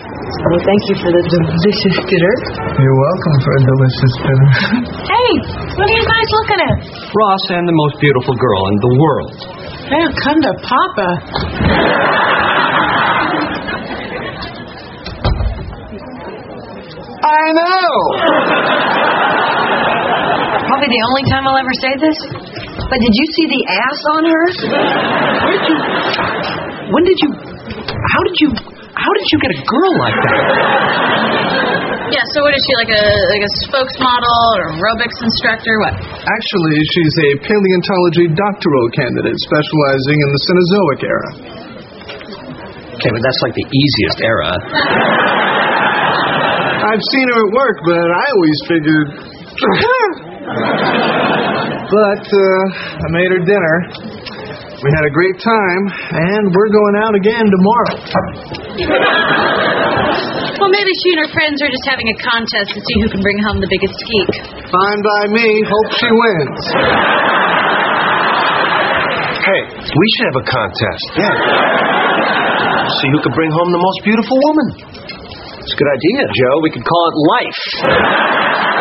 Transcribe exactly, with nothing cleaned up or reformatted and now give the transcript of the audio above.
Well, thank you for the delicious dinner. You're welcome for a delicious dinner. Hey, what are you guys looking at? Ross and the most beautiful girl in the world. Well, come to Papa. I know! Probably the only time I'll ever say this. But did you see the ass on her? Where did you... When did you... How did you... How did you get a girl like that? Yeah, so what is she, like a like a spokesmodel or aerobics instructor? What? Actually, she's a paleontology doctoral candidate specializing in the Cenozoic era. Okay, but that's like the easiest era. I've seen her at work, but I always figured... But, uh, I made her dinner. We had a great time, and we're going out again tomorrow. Well, maybe she and her friends are just having a contest to see who can bring home the biggest geek. Fine by me. Hope she wins. Hey, we should have a contest. Yeah. See who can bring home the most beautiful woman. It's a good idea, Joe. We could call it Life.